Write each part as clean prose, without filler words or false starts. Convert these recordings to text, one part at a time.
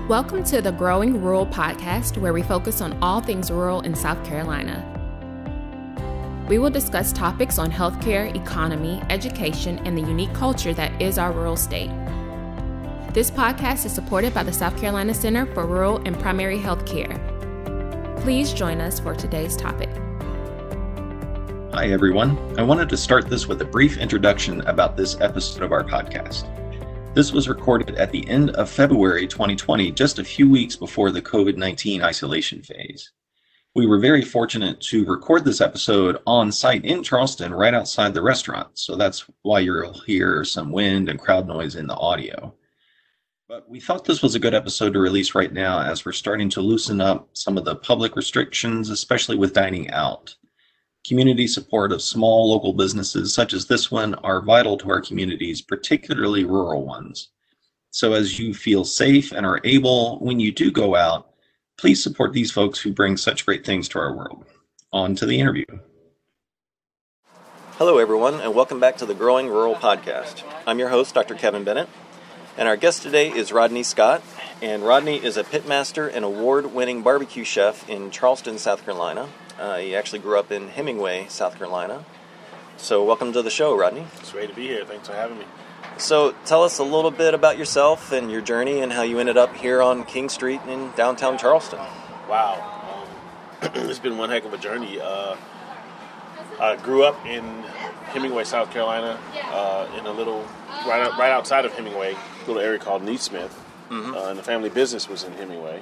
Welcome to the Growing Rural podcast, where we focus on all things rural in South Carolina. We will discuss topics on healthcare, economy, education, and the unique culture that is our rural state. This podcast is supported by the South Carolina Center for Rural and Primary Health Care. Please join us for today's topic. Hi, everyone. I wanted to start this with a brief introduction about this episode of our podcast. This was recorded at the end of February 2020, just a few weeks before the COVID-19 isolation phase. We were very fortunate to record this episode on site in Charleston, right outside the restaurant, so that's why you'll hear some wind and crowd noise in the audio. But we thought this was a good episode to release right now, as we're starting to loosen up some of the public restrictions, especially with dining out. Community support of small local businesses such as this one are vital to our communities, particularly rural ones. So as you feel safe and are able, when you do go out, please support these folks who bring such great things to our world. On to the interview. Hello everyone, and welcome back to the Growing Rural podcast. I'm your host, Dr. Kevin Bennett, and our guest today is Rodney Scott. And Rodney is a pitmaster and award-winning barbecue chef in Charleston, South Carolina. He actually grew up in Hemingway, South Carolina. So welcome to the show, Rodney. It's great to be here. Thanks for having me. So tell us a little bit about yourself and your journey and how you ended up here on King Street in downtown Charleston. Wow. It's been one heck of a journey. I grew up in Hemingway, South Carolina, in a little, right outside of Hemingway, a little area called Neesmith. And the family business was in Hemingway.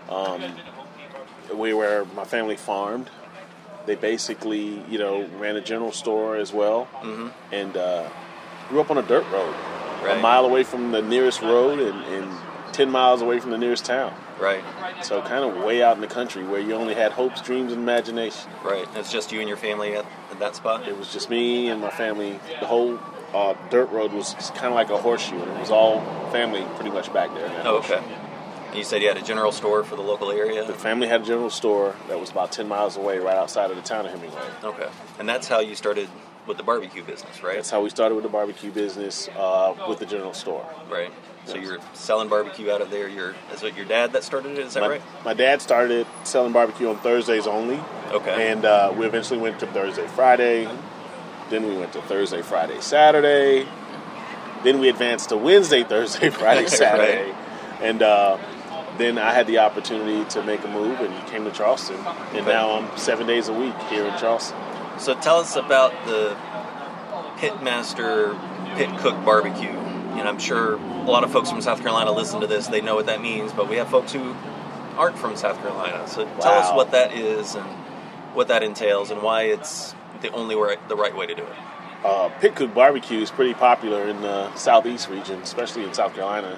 Where my family farmed. They basically, ran a general store as well, and grew up on a dirt road, Right. a mile away from the nearest road and 10 miles away from the nearest town. Right. So kind of way out in the country where you only had hopes, dreams, and imagination. Right. It's just you and your family at that spot? It was just me and my family. The whole dirt road was kind of like a horseshoe, and it was all family pretty much back there. Oh, okay. And you said you had a general store for the local area? The family had a general store that was about 10 miles away, right outside of the town of Hemingway. Okay. And that's how you started with the barbecue business, right? That's how we started with the barbecue business with the general store. Right. So you're selling barbecue out of there. Is it your dad that started it? Is that right? My dad started selling barbecue on Thursdays only. Okay. And we eventually went to Thursday, Friday. Then we went to Thursday, Friday, Saturday. Then we advanced to Wednesday, Thursday, Friday, Saturday. Right. And then I had the opportunity to make a move and came to Charleston. And now I'm 7 days a week here in Charleston. So tell us about the Pitmaster Pit Cook Barbecue. And I'm sure a lot of folks from South Carolina listen to this. They know what that means. But we have folks who aren't from South Carolina. So tell us what that is and what that entails and why it's the right way to do it. Pit Cook Barbecue is pretty popular in the southeast region, especially in South Carolina.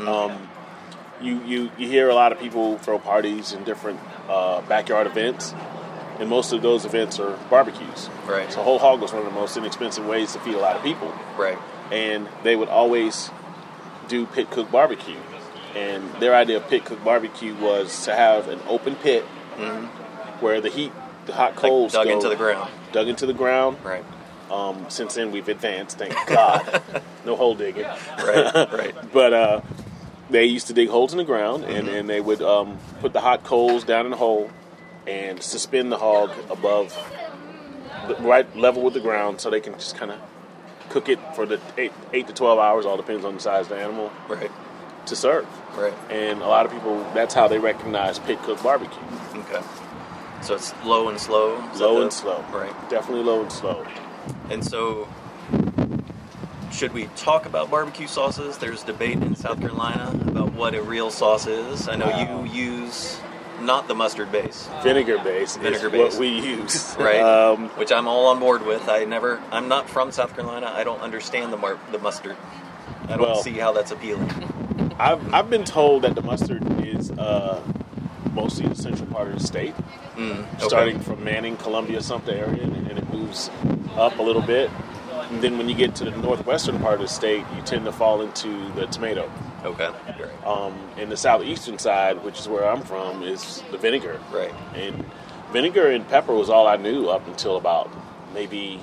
You hear a lot of people throw parties and different backyard events, and most of those events are barbecues. Right. So whole hog was one of the most inexpensive ways to feed a lot of people. Right. And they would always do Pit Cook Barbecue. And their idea of Pit Cook Barbecue was to have an open pit where the hot coals dug into the ground. Dug into the ground. Right. Since then, we've advanced, thank God. No hole digging. Right. But they used to dig holes in the ground, and they would put the hot coals down in the hole and suspend the hog above, right level with the ground, so they can just kind of cook it for the 8 to 12 hours, all depends on the size of the animal, Right. to serve. Right. And a lot of people, that's how they recognize Pit Cook Barbecue. Okay. So it's low and slow? Low and slow. Right. Definitely low and slow. And so, should we talk about barbecue sauces? There's debate in South Carolina about what a real sauce is. I know you use not the mustard base. Vinegar base is what we use. Right. Which I'm all on board with. I'm not from South Carolina. I don't understand the mustard. I don't see how that's appealing. I've been told that the mustard is mostly the central part of the state. Okay. Starting from Manning, Columbia, Sumter area, and it moves up a little bit. And then when you get to the northwestern part of the state, you tend to fall into the tomato. Okay. Right. In the southeastern side, which is where I'm from, is the vinegar. Right. And vinegar and pepper was all I knew up until about maybe,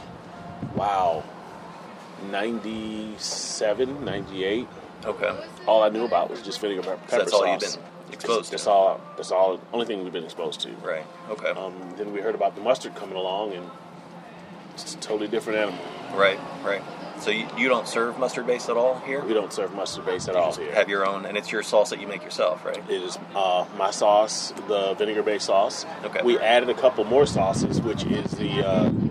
97, 98. Okay. All I knew about was just vinegar, pepper So that's sauce. all you've been exposed to. That's all. The only thing we've been exposed to. Right. Okay. Then we heard about the mustard coming along, and it's a totally different animal. Right. So you don't serve mustard base at all here? We don't serve mustard base at all here. Have your own, and it's your sauce that you make yourself, right? It is my sauce, the vinegar-based sauce. Okay. We added a couple more sauces, which is the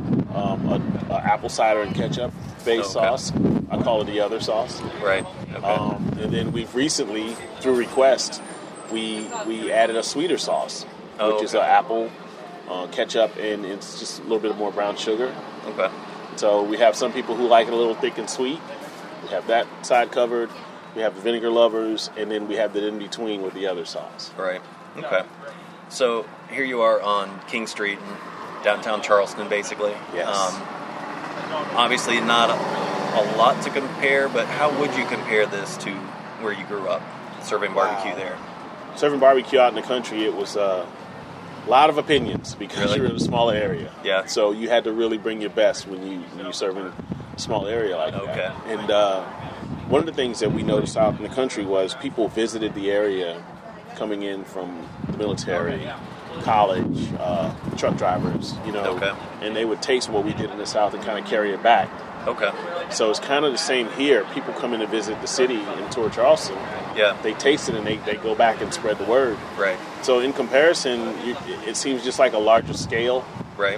apple cider and ketchup-based sauce. I call it the other sauce. Right. Okay. And then we've recently, through request, we added a sweeter sauce, which is an apple, ketchup, and it's just a little bit more brown sugar. Okay. So we have some people who like it a little thick and sweet. We have that side covered. We have the vinegar lovers, and then we have the in-between with the other sauce. Right. Okay. So here you are on King Street in downtown Charleston, basically. Yes. Obviously not a lot to compare, but how would you compare this to where you grew up, serving barbecue there? Serving barbecue out in the country, it was a lot of opinions because you're in a smaller area. Yeah. So you had to really bring your best when you're serving a small area like that. And one of the things that we noticed out in the country was people visited the area coming in from the military, college, truck drivers, and they would taste what we did in the South and kind of carry it back. Okay. So it's kind of the same here. People come in to visit the city and tour Charleston. Yeah. They taste it and they go back and spread the word. Right. So in comparison, it seems just like a larger scale. Right.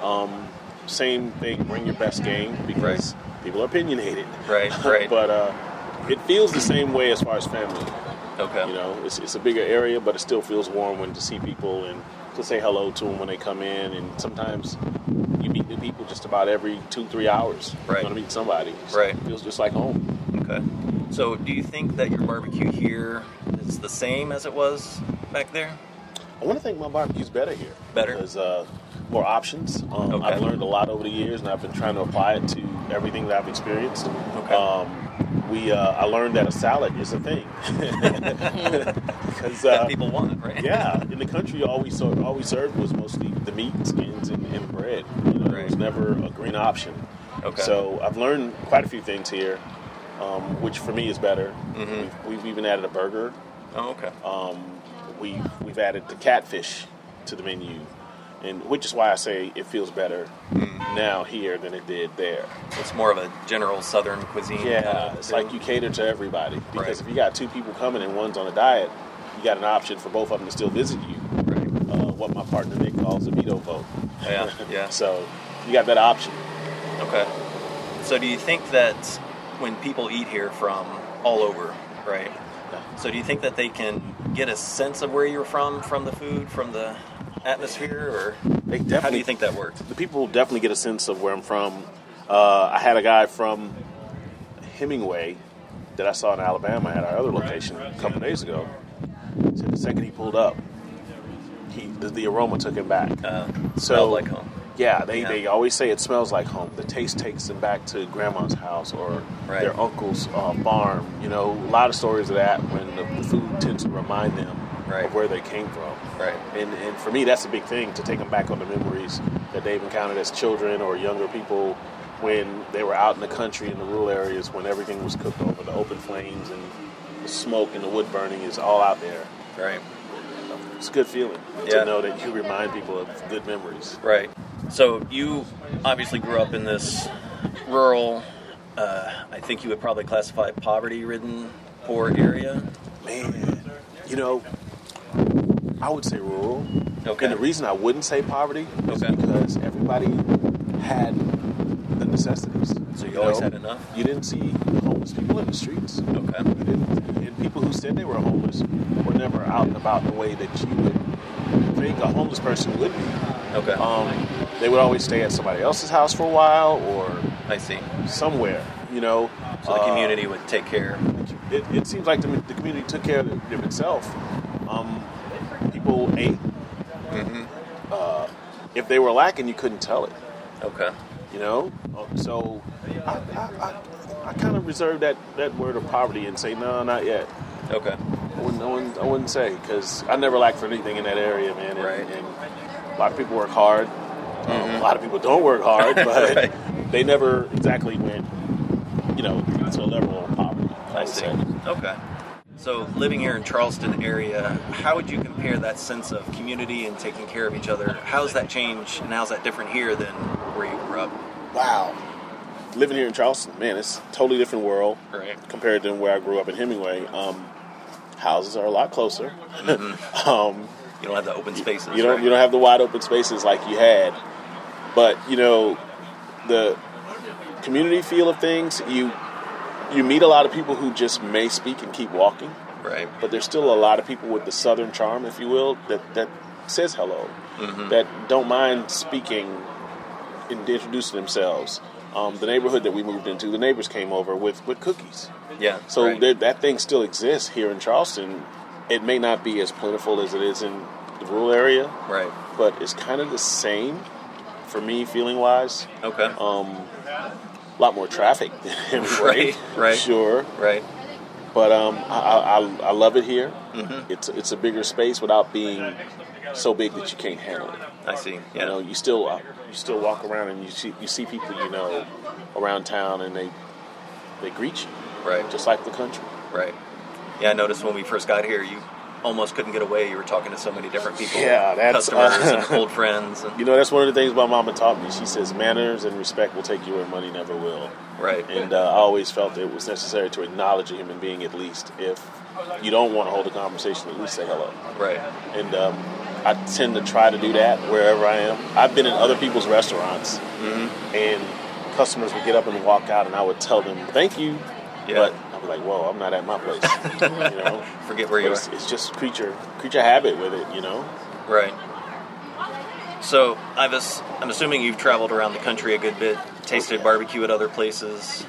Same thing, bring your best game because people are opinionated. Right. But it feels the same way as far as family. Okay. It's a bigger area, but it still feels warm when to see people and to say hello to them when they come in. And sometimes you meet new people just about every 2-3 hours. Right. You're going to meet somebody. Right. It feels just like home. Okay. So do you think that your barbecue here is the same as it was back there? I want to think my barbecue's better here. Better? There's more options. I've learned a lot over the years, and I've been trying to apply it to everything that I've experienced. Okay. I learned that a salad is a thing. Because that people want, right? Yeah. In the country, all we served was mostly the meat, skins, and bread. There was never a green option. Okay. So I've learned quite a few things here, which for me is better. Mm-hmm. We've even added a burger. Oh, okay. We've added the catfish to the menu, and which is why I say it feels better now here than it did there. It's more of a general Southern cuisine. Yeah, it's like you cater to everybody. Because if you got 2 people coming and one's on a diet, you got an option for both of them to still visit you. Right. What my partner Nick calls a veto vote. Yeah. So you got that option. Okay. So do you think that when people eat here from all over, right? So do you think that they can get a sense of where you're from the food, from the atmosphere, or how do you think that works? The people definitely get a sense of where I'm from. I had a guy from Hemingway that I saw in Alabama at our other location a couple days ago. He said the second he pulled up, the aroma took him back. Smelled like home. Yeah, they always say it smells like home. The taste takes them back to grandma's house or their uncle's farm. A lot of stories of that when the food tends to remind them of where they came from. Right. And for me, that's a big thing, to take them back on the memories that they've encountered as children or younger people when they were out in the country in the rural areas when everything was cooked over the open flames and the smoke and the wood burning is all out there. Right. It's a good feeling to know that you remind people of good memories. Right. So you obviously grew up in this rural, I think you would probably classify poverty-ridden, poor area. Man, I would say rural. Okay. And the reason I wouldn't say poverty is because everybody had the necessities. So you always had enough? You didn't see homeless people in the streets. Okay. You didn't. And people who said they were homeless were never out and about the way that you would think a homeless person would be. Okay. They would always stay at somebody else's house for a while or I see. Somewhere, So the community would take care. It seems like the community took care of itself. People ate. Mm-hmm. If they were lacking, you couldn't tell it. Okay. So I kind of reserve that word of poverty and say no, not yet. Okay. I wouldn't say, because I never lacked for anything in that area, man. And a lot of people work hard. A lot of people don't work hard, but they never exactly went, to a level of poverty. I see. Okay. So living here in Charleston area, how would you compare that sense of community and taking care of each other? How's that changed, and how's that different here than where you grew up? Wow. Living here in Charleston, man, it's a totally different world compared to where I grew up in Hemingway. Houses are a lot closer. Mm-hmm. You don't have the open spaces. You don't have the wide open spaces like you had. But, the community feel of things, you meet a lot of people who just may speak and keep walking. Right. But there's still a lot of people with the southern charm, if you will, that says hello, that don't mind speaking and introducing themselves. The neighborhood that we moved into, the neighbors came over with cookies. Yeah. So that thing still exists here in Charleston. It may not be as plentiful as it is in the rural area. Right. But it's kind of the same for me, feeling-wise. Okay. A lot more traffic than Hemingway. Right. Sure. Right. But I love it here. Mm-hmm. It's a bigger space without being so big that you can't handle it. I see. Yeah. You still walk around and you see people around town, and they greet you. Right. Just like the country. Right. Yeah, I noticed when we first got here, you almost couldn't get away. You were talking to so many different people. Yeah, that's customers and old friends. And, that's one of the things my mama taught me. She says manners and respect will take you where money never will. Right. And I always felt it was necessary to acknowledge a human being at least. If you don't want to hold a conversation, at least say hello. Right. And I tend to try to do that wherever I am. I've been in other people's restaurants, and customers would get up and walk out, and I would tell them thank you. Yeah. But I'd be like, whoa, I'm not at my place. Forget where you are. It's just creature habit with it, Right. So I'm assuming you've traveled around the country a good bit, tasted barbecue at other places.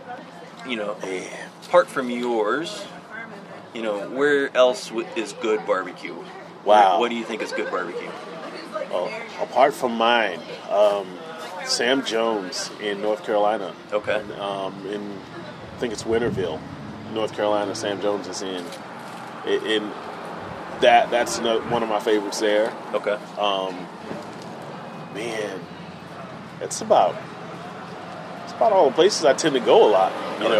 Apart from yours, where else is good barbecue? Wow. What do you think is good barbecue? Apart from mine, Sam Jones in North Carolina. Okay. I think it's Winterville, North Carolina. Sam Jones is in that's one of my favorites there. Okay. Man, it's about all the places I tend to go a lot.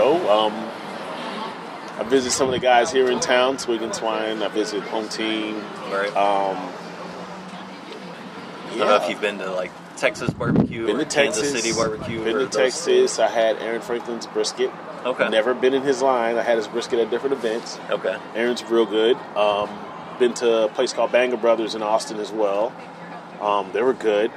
I visit some of the guys here in town, Swig and Swine. I visit Home Team. Right. I don't know if you've been to Texas barbecue or Kansas City barbecue. Been to Texas. I had Aaron Franklin's brisket. Okay. Never been in his line. I had his brisket at different events. Okay. Aaron's real good. Been to a place called Banger Brothers in Austin as well. They were good.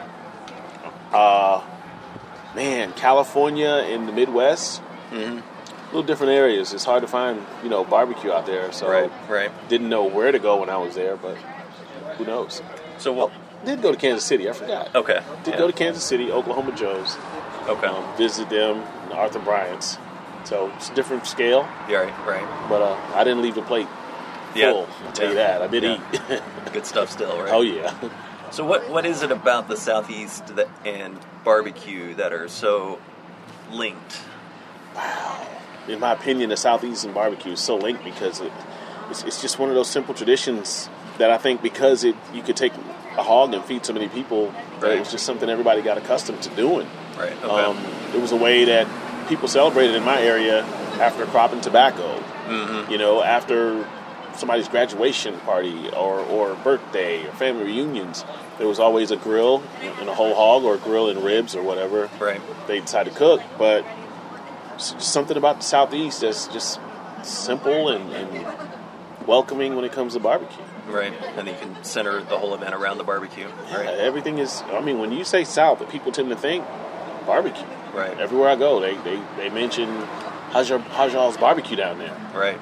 California and the Midwest. Mm-hmm. Little different areas. It's hard to find, barbecue out there. So right. Didn't know where to go when I was there, but who knows? So did go to Kansas City. I forgot. Okay. Did go to Kansas City, Oklahoma Joe's. Okay. Visit them, Arthur Bryant's. So it's a different scale. Yeah, right. But I didn't leave the plate full. I'll tell you that. I did eat. Good stuff still, right? Oh yeah. So what is it about the Southeast and barbecue that are so linked? Wow. In my opinion, the Southeast and barbecue is so linked because it's just one of those simple traditions that I think because you could take a hog and feed so many people, it was just something everybody got accustomed to doing. Right. Okay. It was a way that people celebrated in my area after crop and tobacco. Mm-hmm. After somebody's graduation party or birthday or family reunions, there was always a grill and a whole hog or a grill and ribs or whatever they decide to cook. But something about the Southeast that's just simple and welcoming when it comes to barbecue. Right, and you can center the whole event around the barbecue. Right. Yeah, everything is, when you say South, people tend to think barbecue. Right. Everywhere I go, they mention, how's y'all's barbecue down there? Right.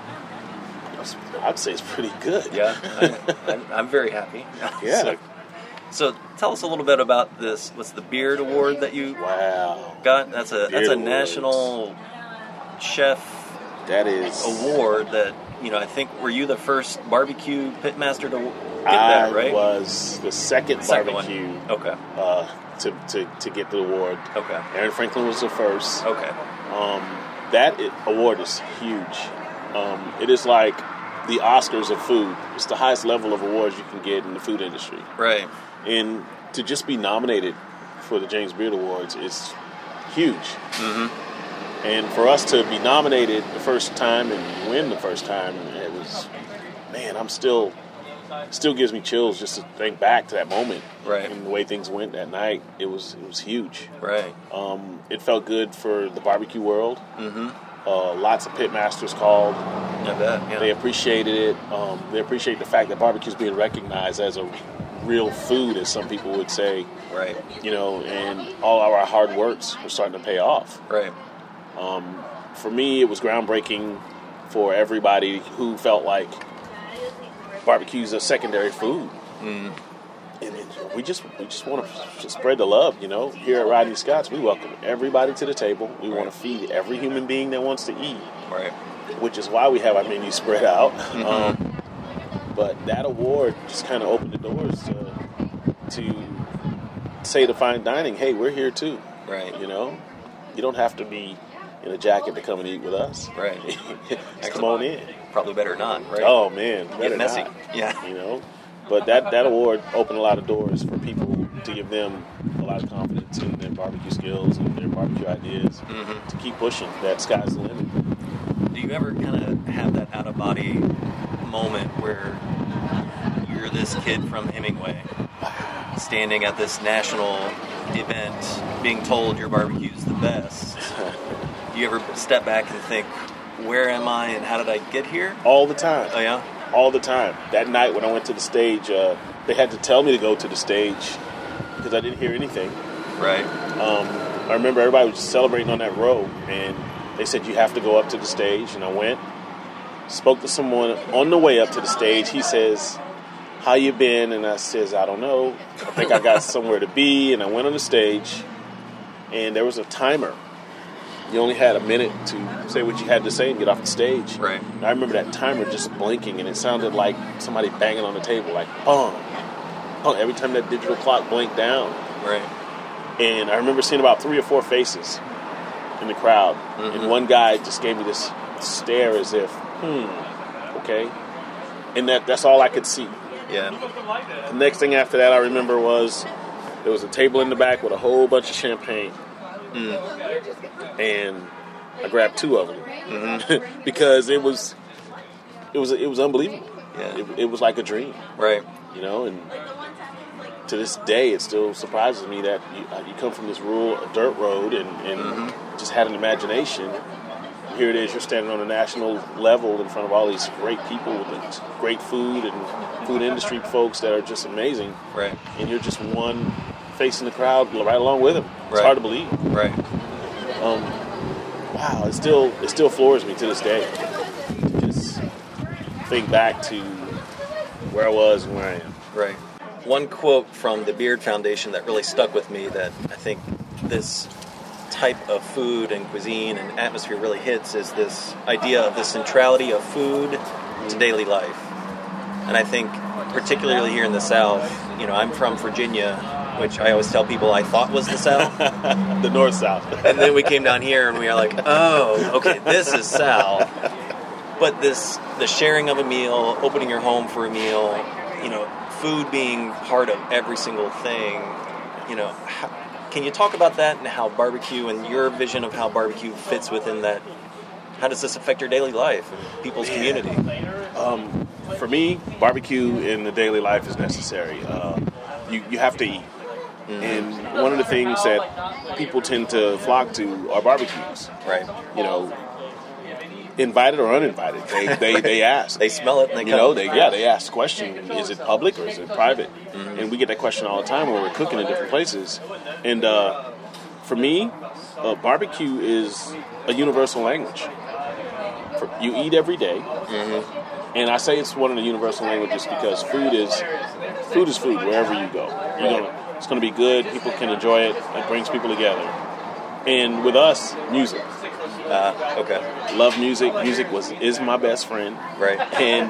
I'd say it's pretty good. Yeah, I'm very happy. Yeah. So tell us a little bit about this. What's the Beard Award that you got? That's a national chef award that I think were you the first barbecue pitmaster to get that, right? I was the second barbecue. One. Okay. To get the award. Okay. Aaron Franklin was the first. Okay. That award is huge. It is like the Oscars of food. It's the highest level of awards you can get in the food industry. Right. And to just be nominated for the James Beard Awards is huge. Mm-hmm. And for us to be nominated the first time and win the first time, it was, man, still gives me chills just to think back to that moment. Right. And the way things went that night, it was huge. Right. It felt good for the barbecue world. Mm-hmm. Lots of pitmasters called. I bet, yeah. They appreciated it. They appreciate the fact that barbecue is being recognized as a real food, as some people would say. Right. You know, and all of our hard works were starting to pay off. Right. For me, it was groundbreaking for everybody who felt like barbecue is a secondary food. Mm. And we just want to spread the love, you know. Here at Rodney Scott's, we welcome everybody to the table. We want to feed every human being that wants to eat. Right. Which is why we have our menu spread out. Mm-hmm. But that award just kind of opened the doors to say to fine dining, hey, we're here too. Right. You know, you don't have to be in a jacket to come and eat with us. Right. Just come on in. Probably better not, right? Oh, man. Better Get messy. not. Yeah. You know? But that award opened a lot of doors for people to give them a lot of confidence in their barbecue skills and their barbecue ideas to keep pushing. That sky's the limit. Do you ever kind of have that out-of-body moment where you're this kid from Hemingway standing at this national event being told your barbecue's the best? Do you ever step back and think, where am I and how did I get here? All the time. Oh, yeah? All the time. That night when I went to the stage, they had to tell me to go to the stage because I didn't hear anything. Right. I remember everybody was just celebrating on that row, and they said, you have to go up to the stage. And I went, spoke to someone on the way up to the stage. He says, how you been? And I says, I don't know. I think I got somewhere to be. And I went on the stage, and there was a timer. You only had a minute to say what you had to say and get off the stage. Right. And I remember that timer just blinking, and it sounded like somebody banging on the table, like, boom, boom, every time that digital clock blinked down. Right. And I remember seeing about 3 or 4 faces in the crowd. And one guy just gave me this stare as if, okay. And that's all I could see. Yeah. The next thing after that I remember was there was a table in the back with a whole bunch of champagne. And I grabbed 2 of them because it was unbelievable. Yeah. It was like a dream. Right. You know, and to this day, it still surprises me that you come from this rural dirt road and just had an imagination. And here it is, you're standing on a national level in front of all these great people with great food and food industry folks that are just amazing. Right. And you're just one face in the crowd right along with them. It's Right. hard to believe. Right. Wow, it still floors me to this day. Just think back to where I was and where I am. Right. One quote from the Beard Foundation that really stuck with me that I think this type of food and cuisine and atmosphere really hits is this idea of the centrality of food to daily life. And I think particularly here in the South, you know, I'm from Virginia, which I always tell people I thought was the South. The North-South. And then we came down here and we were like, oh, okay, this is South. But the sharing of a meal, opening your home for a meal, you know, food being part of every single thing, you know, can you talk about that and how barbecue and your vision of how barbecue fits within that? How does this affect your daily life and people's community? For me, barbecue in the daily life is necessary. You have to eat. And one of the things that people tend to flock to are barbecues. Right. You know, invited or uninvited, they ask. They smell it and they You come. know, they ask the question, is it public or is it private? And we get that question all the time when we're cooking in different places. And for me, barbecue is a universal language. You eat every day. And I say it's one of the universal languages because food is food wherever you go. It's going to be good. People can enjoy it. It brings people together. And with us, music. Okay. Love music. Music is my best friend. Right. And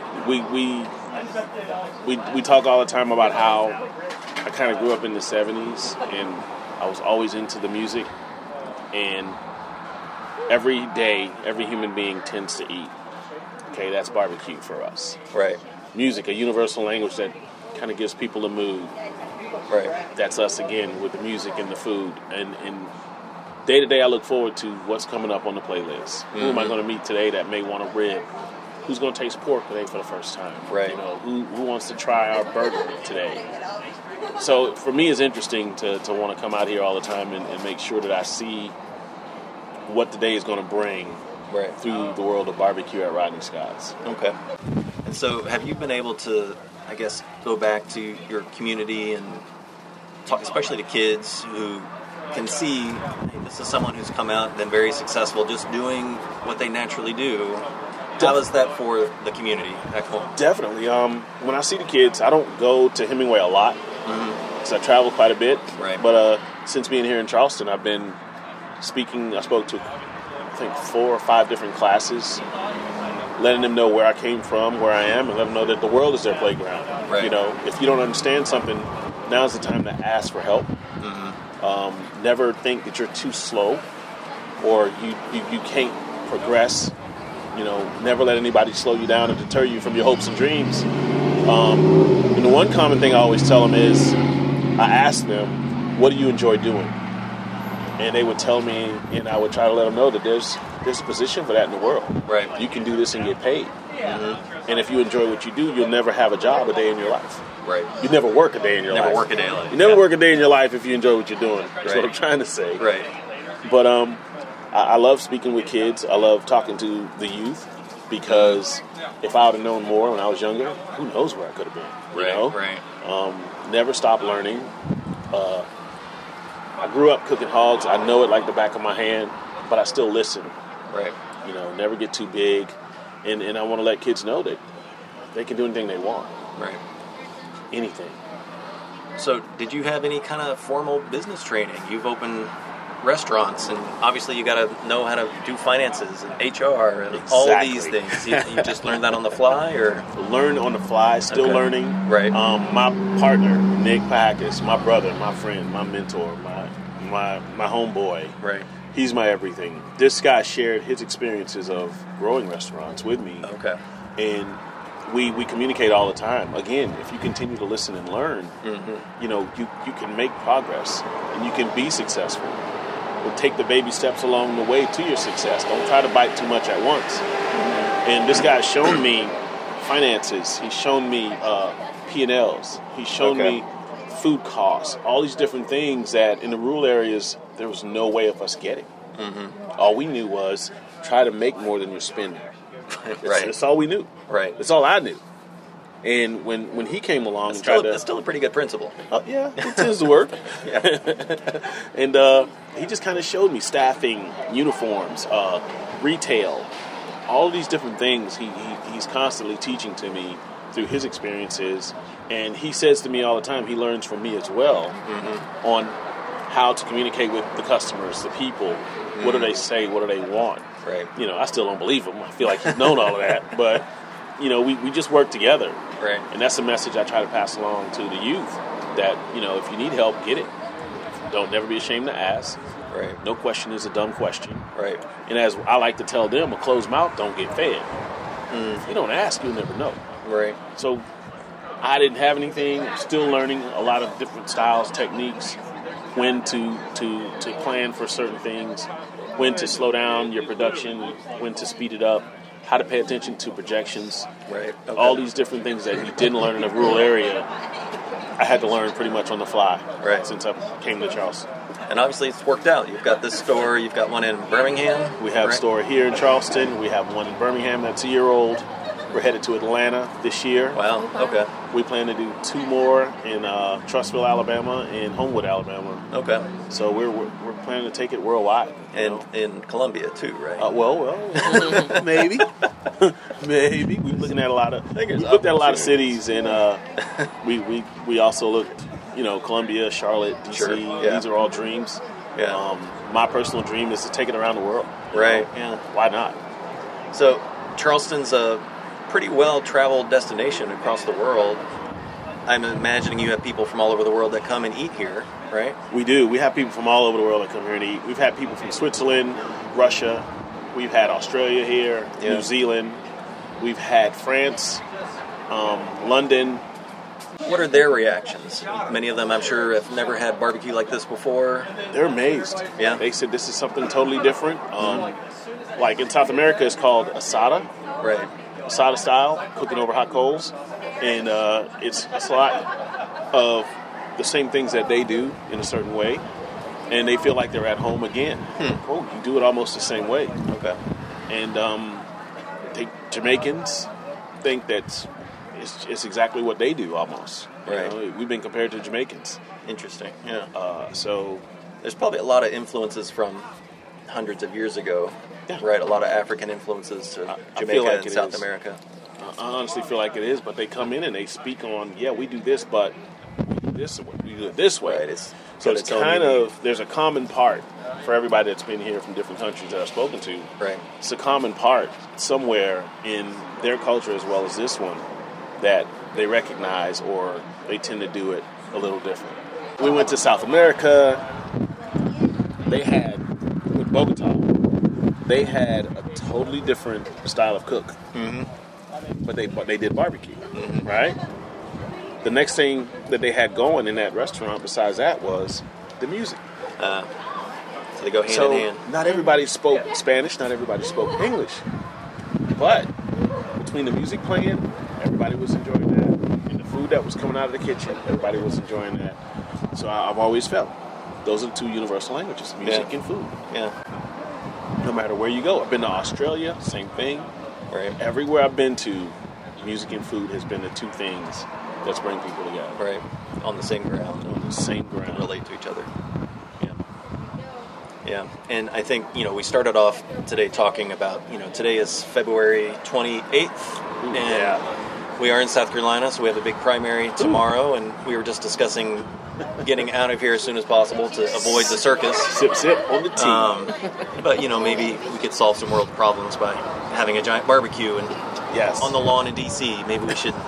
we talk all the time about how I kind of grew up in the 70s and I was always into the music. And every day, every human being tends to eat. Okay, that's barbecue for us. Right. Music, a universal language that kind of gives people a mood. Right. That's us again with the music and the food. And day to day, I look forward to what's coming up on the playlist. Who am I going to meet today that may want a rib? Who's going to taste pork today for the first time? Right. You know, who wants to try our burger today? So for me, it's interesting to want to come out here all the time and make sure that I see what the day is going to bring through the world of barbecue at Rodney Scott's. Okay. And so have you been able to, I guess, go back to your community and talk, especially to kids who can see, hey, this is someone who's come out and been very successful just doing what they naturally do. How is that for the community back home? Definitely. When I see the kids, I don't go to Hemingway a lot because I travel quite a bit. Right. But since being here in Charleston, I've been speaking. I spoke to, I think, 4 or 5 different classes, letting them know where I came from, where I am, and let them know that the world is their playground. Right. You know, if you don't understand something, now's the time to ask for help. Never think that you're too slow or you can't progress. You know, never let anybody slow you down or deter you from your hopes and dreams. And the one common thing I always tell them is, I ask them, what do you enjoy doing? And they would tell me, and I would try to let them know that there's a position for that in the world. Right. You can do this and get paid. And if you enjoy what you do, you'll never have a job a day in your life. Right. You never work a day in your life. Never work a day in life. You never work a day in your life if you enjoy what you're doing. That's what I'm trying to say. Right. But I love speaking with kids. I love talking to the youth because if I would have known more when I was younger, who knows where I could have been. You know? Right. Never stop learning. I grew up cooking hogs. I know it like the back of my hand, but I still listen. Right. You know, never get too big. And I want to let kids know that they can do anything they want. Right. Anything. So did you have any kind of formal business training? You've opened restaurants, and obviously you got to know how to do finances and HR and all these things. You just learned that on the fly, or learn on the fly, still learning. Right. My partner, Nick Packus, my brother, my friend, my mentor, my homeboy. Right. He's my everything. This guy shared his experiences of growing restaurants with me. Okay. And we communicate all the time. Again, if you continue to listen and learn, you know, you can make progress and you can be successful. But take the baby steps along the way to your success. Don't try to bite too much at once. And this guy's shown me finances. He's shown me P&Ls. He's shown me food costs. All these different things that in the rural areas, there was no way of us getting. All we knew was try to make more than you're spending. That's all we knew. Right. That's all I knew. And when he came along that's still a pretty good principle. Yeah, it tends to work. And he just kind of showed me staffing, uniforms, retail, all these different things he's constantly teaching to me through his experiences. And he says to me all the time, he learns from me as well on how to communicate with the customers, the people. What do they say? What do they want? Right. You know, I still don't believe him. I feel like he's known all of that. But, you know, we just work together. Right. And that's the message I try to pass along to the youth, that, you know, if you need help, get it. Don't never be ashamed to ask. Right. No question is a dumb question. Right. And as I like to tell them, a closed mouth don't get fed. If you don't ask, you'll never know. Right. So I didn't have anything. Still learning a lot of different styles, techniques, when to plan for certain things, when to slow down your production, when to speed it up, how to pay attention to projections. Right. Okay. All these different things that you didn't learn in a rural area, I had to learn pretty much on the fly. Right. Since I came to Charleston. And obviously it's worked out. You've got this store, you've got one in Birmingham. We have a store here in Charleston. We have one in Birmingham that's a year old. We're headed to Atlanta this year. Wow, okay. We plan to do 2 more in Trussville, Alabama, and Homewood, Alabama. Okay. So we're planning to take it worldwide. And in Columbia too, right? Well, maybe. Maybe. We're looking at a lot of cities, and we also looked, you know, Columbia, Charlotte, D.C. Sure, yeah. These are all dreams. Yeah. My personal dream is to take it around the world. Right. Yeah. Why not? So Charleston's a pretty well-traveled destination across the world. I'm imagining you have people from all over the world that come and eat here, right? We do. We have people from all over the world that come here and eat. We've had people from Switzerland, Russia. We've had Australia here, New Zealand. We've had France, London, What are their reactions? Many of them, I'm sure, have never had barbecue like this before. They're amazed. Yeah. They said this is something totally different. Like in South America, it's called asada. Right. Asada style, cooking over hot coals. And it's a lot of the same things that they do in a certain way. And they feel like they're at home again. Oh, you do it almost the same way. Okay. And Jamaicans think that it's exactly what they do almost. Right. You know, we've been compared to Jamaicans. Interesting. Yeah. So there's probably a lot of influences from hundreds of years ago. Yeah. Right. A lot of African influences to I Jamaica feel like and it South is. America. I honestly feel like it is, but they come in and they speak on, we do this, but we do this way. We do it this way. Right. It's So got it's own kind unique- of, there's a common part for everybody that's been here from different countries that I've spoken to. Right. It's a common part somewhere in their culture as well as this one that they recognize, or they tend to do it a little different. We went to South America. They had, with Bogota, they had a totally different style of cook. But they did barbecue, right? The next thing that they had going in that restaurant besides that was the music. So they go hand So in hand. not everybody spoke Spanish, not everybody spoke English. But between the music playing, everybody was enjoying that. And the food that was coming out of the kitchen, everybody was enjoying that. So I've always felt those are the two universal languages, music and food. Yeah. No matter where you go. I've been to Australia, same thing. Right. Everywhere I've been to, music and food has been the two things that's bring people together. Right. On the same ground. On the same ground. Relate to each other. Yeah. Yeah. And I think, we started off today talking about, today is February 28th. And we are in South Carolina, so we have a big primary tomorrow. And we were just discussing getting out of here as soon as possible to avoid the circus. Sip, sip on the tea. But, maybe we could solve some world problems by having a giant barbecue and Yes. on the lawn in D.C. Maybe we should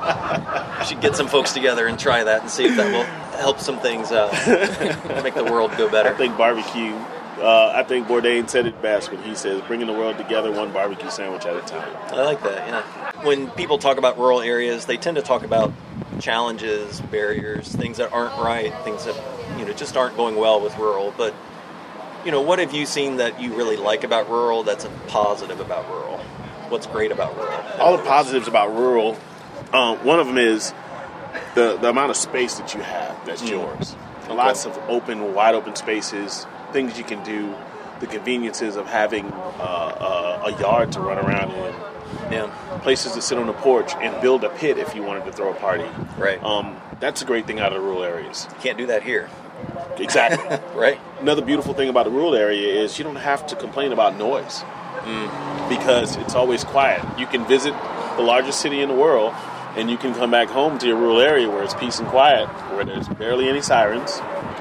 get some folks together and try that and see if that will help some things make the world go better. I think barbecue, I think Bourdain said it best when he says, bringing the world together one barbecue sandwich at a time. I like that, yeah. When people talk about rural areas, they tend to talk about challenges, barriers, things that aren't right, things that, just aren't going well with rural. But, what have you seen that you really like about rural that's a positive about rural? What's great about rural? All the positives about rural, one of them is the amount of space that you have that's yours. Lots of wide open spaces, things you can do, the conveniences of having a yard to run around in. Yeah. Places to sit on the porch and build a pit if you wanted to throw a party. Right. That's a great thing out of the rural areas. Can't do that here. Exactly. Right. Another beautiful thing about the rural area is you don't have to complain about noise because it's always quiet. You can visit the largest city in the world and you can come back home to your rural area where it's peace and quiet, where there's barely any sirens.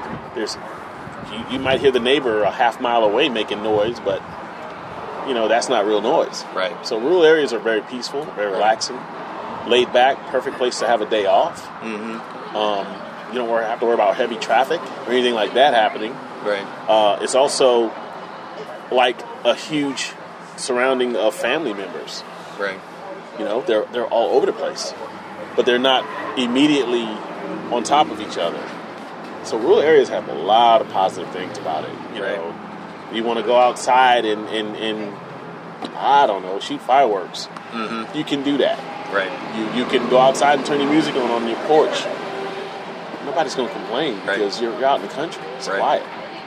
You might hear the neighbor a half mile away making noise, but that's not real noise. Right. So rural areas are very peaceful, very relaxing, laid back, perfect place to have a day off. You don't have to worry about heavy traffic or anything like that happening. Right. It's also like a huge surrounding of family members. Right. They're all over the place, but they're not immediately on top of each other. So rural areas have a lot of positive things about it. You want to go outside and I don't know, shoot fireworks. You can do that. Right. You can go outside and turn your music on your porch. Nobody's going to complain because you're out in the country. It's quiet.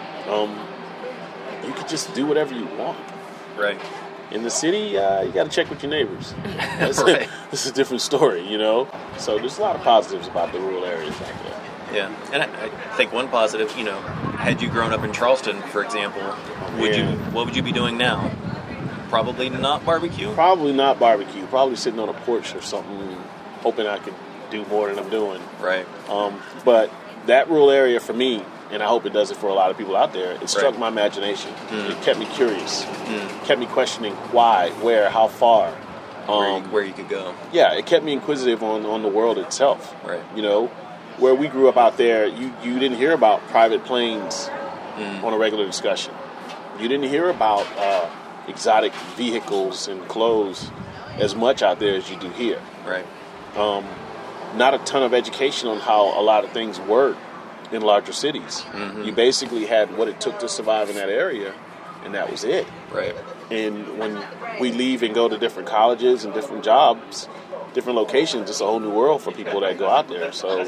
You could just do whatever you want. Right. In the city, you got to check with your neighbors. Right. This is a different story, So there's a lot of positives about the rural areas out there. Yeah, and I think one positive, had you grown up in Charleston, for example, what would you be doing now? Probably not barbecue? Probably not barbecue. Probably sitting on a porch or something, hoping I could do more than I'm doing. Right. But that rural area for me, and I hope it does it for a lot of people out there, it struck my imagination. It kept me curious. Kept me questioning why, where, how far. Where you could go. Yeah, it kept me inquisitive on the world itself. Right. Where we grew up out there, you didn't hear about private planes on a regular discussion. You didn't hear about exotic vehicles and clothes as much out there as you do here. Right. not a ton of education on how a lot of things work in larger cities. Mm-hmm. You basically had what it took to survive in that area, and that was it. Right. And when we leave and go to different colleges and different jobs, different locations, it's a whole new world for people that go out there. So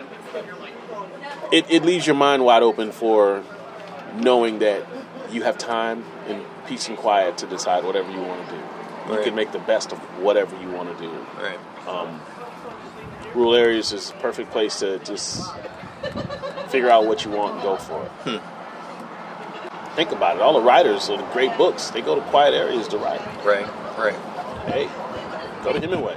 it leaves your mind wide open for knowing that you have time and peace and quiet to decide whatever you want to do. You Right. can make the best of whatever you want to do. Right. Rural areas is a perfect place to just figure out what you want and go for it. Think about it. All the writers of the great books, they go to quiet areas to write. Right. Hey, go to Hemingway.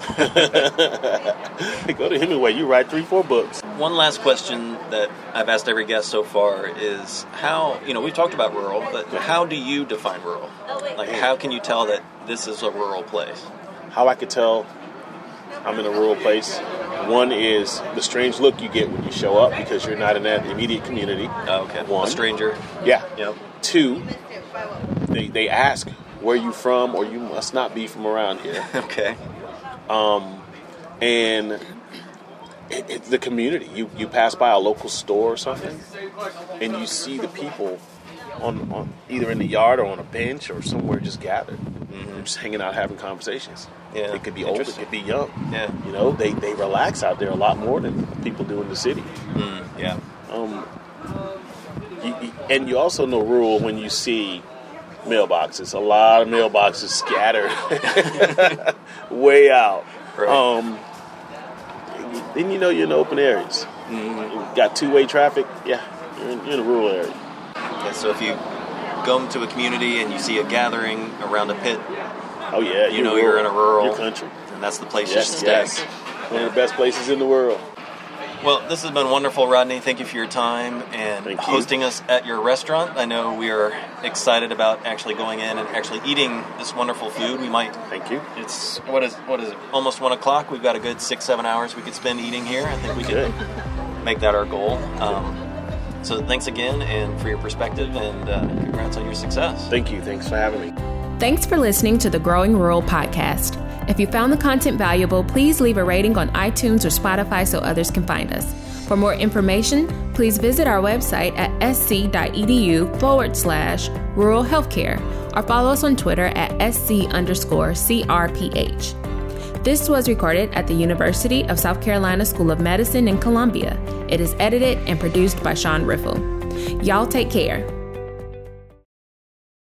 Go to Hemingway. You write 3-4 books. One last question that I've asked every guest so far is how, we've talked about rural, but how do you define rural? Like, how can you tell that this is a rural place? How I could tell I'm in a rural place, one is the strange look you get when you show up because you're not in that immediate community. Oh, okay. One. A stranger. Yeah. Yep. 2, they ask where you from, or you must not be from around here. Okay. And it's the community. You pass by a local store or something, and you see the people on either in the yard or on a bench or somewhere just gathered, just hanging out, having conversations. Yeah. It could be old, it could be young. Yeah. They relax out there a lot more than people do in the city. Yeah. And you also know rural when you see mailboxes. A lot of mailboxes scattered way out. Right. Then you're in open areas. Got two-way traffic. Yeah, you're in a rural area. Yeah, so if you go to a community and you see a gathering around a pit, Oh yeah, you're in a rural your country. And that's the place you Yes, should stay. yes. One of the best places in the world. Well, this has been wonderful, Rodney. Thank you for your time and Thank you. hosting us at your restaurant. I know we are excited about actually going in and actually eating this wonderful food. We might. Thank you. It's what is it? Almost 1 o'clock. We've got a good 6-7 hours we could spend eating here. I think we could make that our goal. So thanks again and for your perspective and congrats on your success. Thank you. Thanks for having me. Thanks for listening to the Growing Rural podcast. If you found the content valuable, please leave a rating on iTunes or Spotify so others can find us. For more information, please visit our website at sc.edu/rural healthcare or follow us on Twitter at SC_CRPH. This was recorded at the University of South Carolina School of Medicine in Columbia. It is edited and produced by Sean Riffle. Y'all take care.